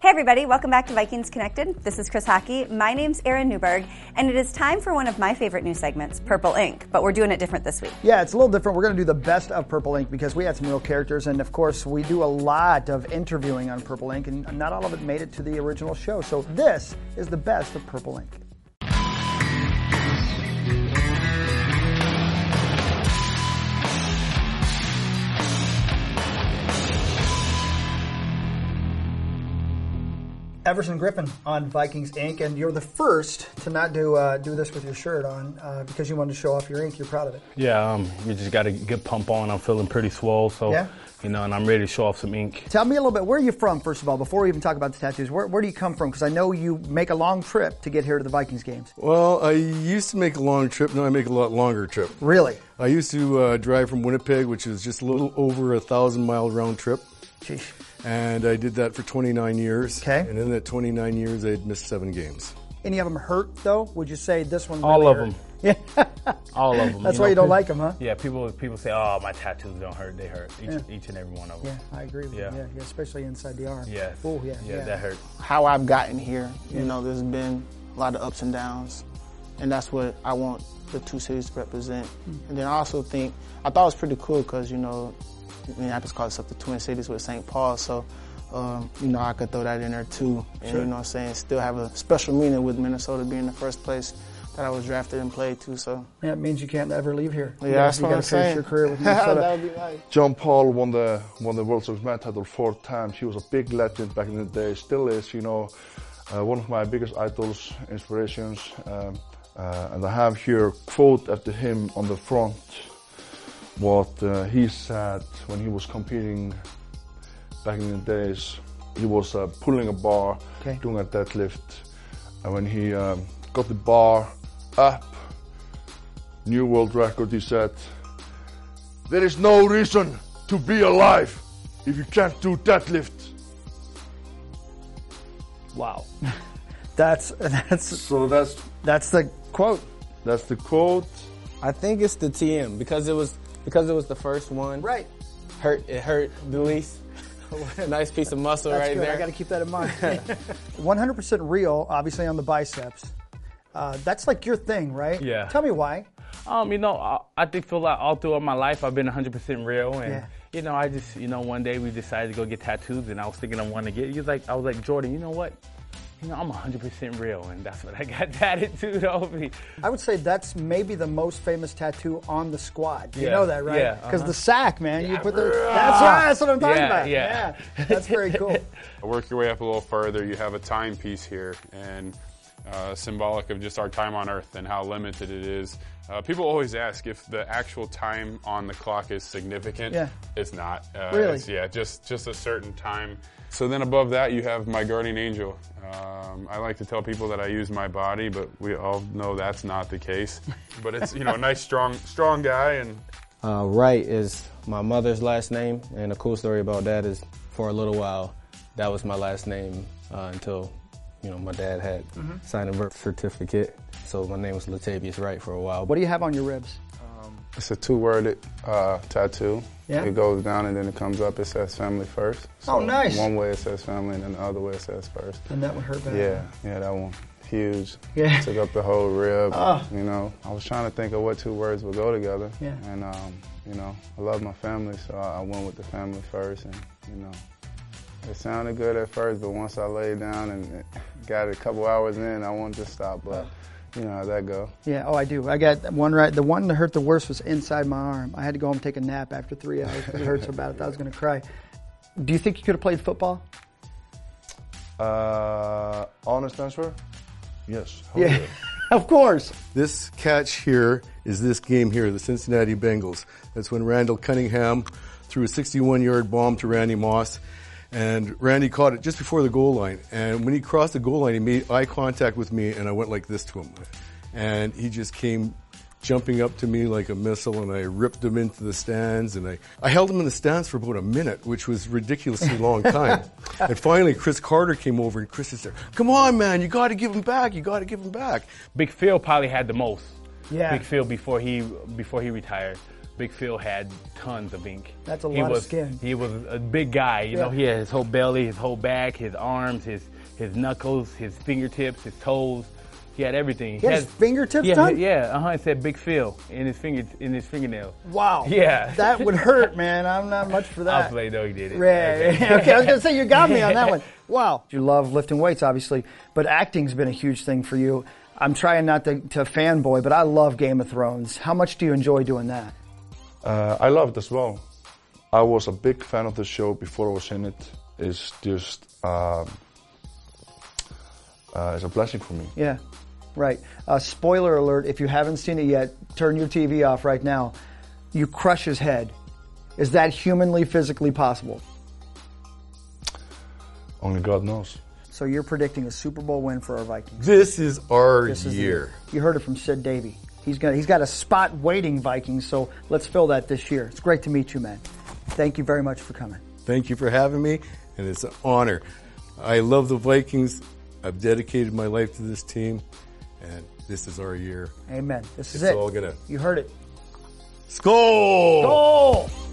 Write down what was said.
Hey everybody, welcome back to Vikings Connected. This is Chris Hockey. My name's Erin Newberg, and it is time for one of my favorite new segments, Purple Ink, but we're doing it different this week. Yeah, it's a little different. We're going to do the best of Purple Ink because we had some real characters, and of course, we do a lot of interviewing on Purple Ink, and not all of it made it to the original show. So this is the best of Purple Ink. Everson Griffin on Vikings Ink, and you're the first to not do this with your shirt on because you wanted to show off your ink. You're proud of it. Yeah, you just got to get pump on. I'm feeling pretty swole, so yeah. And I'm ready to show off some ink. Tell me a little bit. Where are you from, first of all, before we even talk about the tattoos? Where do you come from? Because I know you make a long trip to get here to the Vikings games. Well, I used to make a long trip. Now I make a lot longer trip. Really? I used to drive from Winnipeg, which is just a little over 1,000-mile round trip. Jeez. And I did that for 29 years. Okay. And in that 29 years, I had missed 7 games. Any of them hurt, though? Would you say this one really All of hurt? them. Yeah. All of them. That's why you don't like them, huh? Yeah, people say, oh, my tattoos don't hurt. They hurt. Each and every one of them. Yeah, I agree with you. Yeah, especially inside the arm. Yeah. Oh, yeah. That hurt. How I've gotten here, there's been a lot of ups and downs, and that's what I want the two cities to represent. And then I also think, I thought it was pretty cool because, Minneapolis calls itself the Twin Cities with St. Paul, so I could throw that in there too. And still have a special meaning with Minnesota being the first place that I was drafted and played to. So yeah, it means you can't ever leave here. Yeah, that's what I'm saying. You got to finish your career with Minnesota. That would be nice. John Paul won the World Series Man title 4 times. He was a big legend back in the day. Still is, one of my biggest idols, inspirations. And I have here a quote after him on the front. What he said when he was competing back in the days. He was pulling a bar, doing a deadlift, and when he got the bar up, new world record, he said, "There is no reason to be alive if you can't do deadlift." Wow. That's the quote. That's the quote. I think it's the TM because it was the first one. Right. It hurt the least. Nice piece of muscle That's right good. there. I got to keep that in mind. 100% real, obviously on the biceps. That's like your thing, right? Yeah. Tell me why. I feel like all throughout my life I've been 100% real, and I just one day we decided to go get tattoos, and I was thinking I wanted to get. I was like, Jordan, you know what? I'm 100% real, and that's what I got tattooed over me. I would say that's maybe the most famous tattoo on the squad. You Yeah. know that, right? Yeah. Because the sack, man, you put that's what I'm talking about. Yeah. That's very cool. Work your way up a little further. You have a timepiece here, and symbolic of just our time on Earth and how limited it is. People always ask if the actual time on the clock is significant. Yeah. It's not. Really? It's, just a certain time. So then above that, you have my guardian angel. I like to tell people that I use my body, but we all know that's not the case. But it's, a nice, strong guy. And Wright is my mother's last name, and a cool story about that is for a little while, that was my last name until, my dad had signed a birth certificate. So my name was Latavius Wright for a while. What do you have on your ribs? it's a two-worded tattoo. Yeah. It goes down and then it comes up. It says family first. So oh, nice. One way it says family and then the other way it says first. And that one hurt bad. Yeah, that one. Huge. Yeah. Took up the whole rib. Oh. You know, I was trying to think of what two words would go together. Yeah. And, you know, I love my family, so I went with the family first. And, you know, it sounded good at first, but once I laid down and got it a couple hours in, I wanted to stop. But, you know how that go. Yeah, oh, I do. I got one right. The one that hurt the worst was inside my arm. I had to go home and take a nap after 3 hours because it hurt so bad I thought I was going to cry. Do you think you could have played football? Honest answer? Yes. Yeah, of course. This catch here is this game here, the Cincinnati Bengals. That's when Randall Cunningham threw a 61-yard bomb to Randy Moss, and Randy caught it just before the goal line. And when he crossed the goal line, he made eye contact with me, and I went like this to him. And he just came jumping up to me like a missile, and I ripped him into the stands, and I held him in the stands for about a minute, which was a ridiculously long time. And finally, Chris Carter came over, and Chris said, "Come on, man, you got to give him back. You got to give him back." Big Phil probably had the most. Yeah. Big Phil before he retired. Big Phil had tons of ink. That's a lot of skin. He was a big guy. You know, he had his whole belly, his whole back, his arms, his knuckles, his fingertips, his toes. He had everything. He had his fingertips done? Yeah, It said Big Phil in his fingernails. Wow. Yeah. That would hurt, man. I'm not much for that. I'll play though. He did it. Right. Okay, I was going to say, you got me on that one. Wow. You love lifting weights, obviously, but acting's been a huge thing for you. I'm trying not to fanboy, but I love Game of Thrones. How much do you enjoy doing that? I love it as well. I was a big fan of the show before I was in it. It's just, it's a blessing for me. Yeah, right. Spoiler alert, if you haven't seen it yet, turn your TV off right now. You crush his head. Is that humanly, physically possible? Only God knows. So you're predicting a Super Bowl win for our Vikings. This is our year. You heard it from Sid Davey. He's got a spot waiting, Vikings, so let's fill that this year. It's great to meet you, man. Thank you very much for coming. Thank you for having me, and it's an honor. I love the Vikings. I've dedicated my life to this team, and this is our year. Amen. This is it's it. all gonna. You heard it. Skol! Skol!